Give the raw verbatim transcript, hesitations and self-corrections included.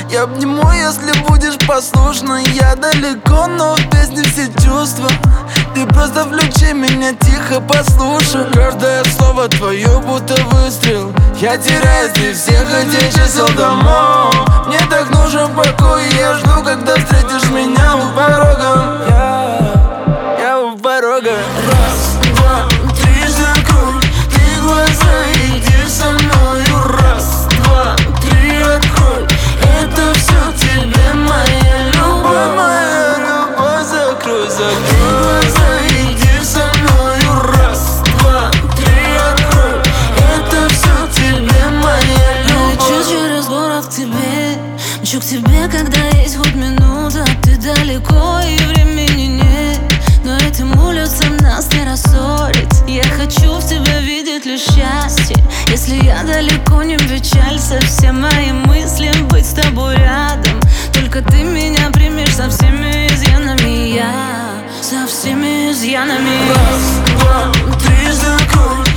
Я обниму, если будешь послушна. Я далеко, но в песне все чувства. Ты просто включи меня, тихо послушай. Каждое слово твое будто выстрел. Я теряюсь среди всех этих чисел домов. Мне так нужен покой, и я жду, когда встретишь меня у порога. Я, я у порога. Раз, два, три, закрой ты глаза, иди со мною. Раз, два, три, открой. Это все тебе, моя любовь. Моя любовь, закрой, закрой глаза, иди со мною. Раз, два, три, открой. Это все тебе, моя любовь. Лечу через город к тебе, мчу к тебе, когда есть хоть минута. Ты далеко и времени нет, но этим улицам нас не рассорить. Я хочу в тебе видеть лишь счастье. Если я далеко, не печалься. Все мои мысли быть с тобой рядом. Только ты меня примешь со всеми изъянами. Я со всеми изъянами. Раз, два, три, закрой